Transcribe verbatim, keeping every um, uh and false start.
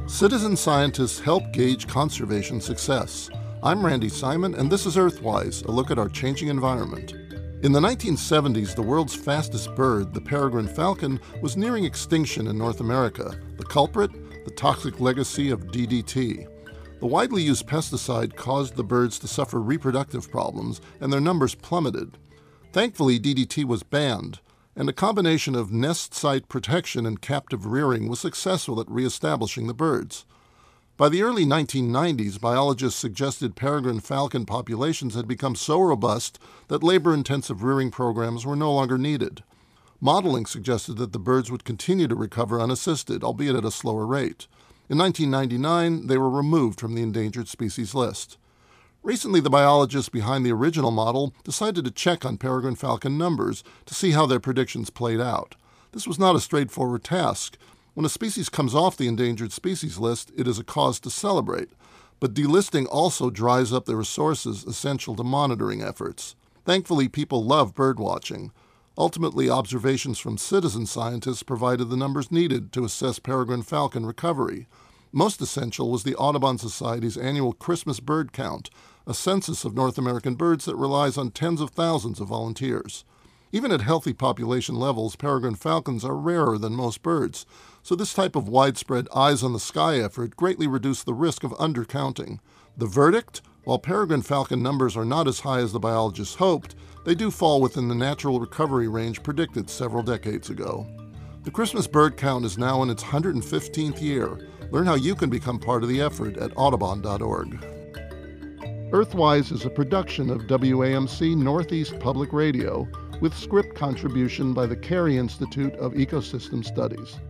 Citizen scientists help gauge conservation success. I'm Randy Simon, and this is Earthwise, a look at our changing environment. In the nineteen seventies, the world's fastest bird, the peregrine falcon, was nearing extinction in North America. The culprit? The toxic legacy of D D T. The widely used pesticide caused the birds to suffer reproductive problems, and their numbers plummeted. Thankfully, D D T was banned, and a combination of nest site protection and captive rearing was successful at reestablishing the birds. By the early nineteen nineties, biologists suggested peregrine falcon populations had become so robust that labor-intensive rearing programs were no longer needed. Modeling suggested that the birds would continue to recover unassisted, albeit at a slower rate. In nineteen ninety-nine, they were removed from the endangered species list. Recently, the biologists behind the original model decided to check on peregrine falcon numbers to see how their predictions played out. This was not a straightforward task. When a species comes off the endangered species list, it is a cause to celebrate. But delisting also dries up the resources essential to monitoring efforts. Thankfully, people love birdwatching. Ultimately, observations from citizen scientists provided the numbers needed to assess peregrine falcon recovery. Most essential was the Audubon Society's annual Christmas bird count, a census of North American birds that relies on tens of thousands of volunteers. Even at healthy population levels, peregrine falcons are rarer than most birds, so this type of widespread eyes-on-the-sky effort greatly reduced the risk of undercounting. The verdict? While peregrine falcon numbers are not as high as the biologists hoped, they do fall within the natural recovery range predicted several decades ago. The Christmas bird count is now in its one hundred fifteenth year. Learn how you can become part of the effort at audubon dot org. Earthwise is a production of W A M C Northeast Public Radio with script contribution by the Carey Institute of Ecosystem Studies.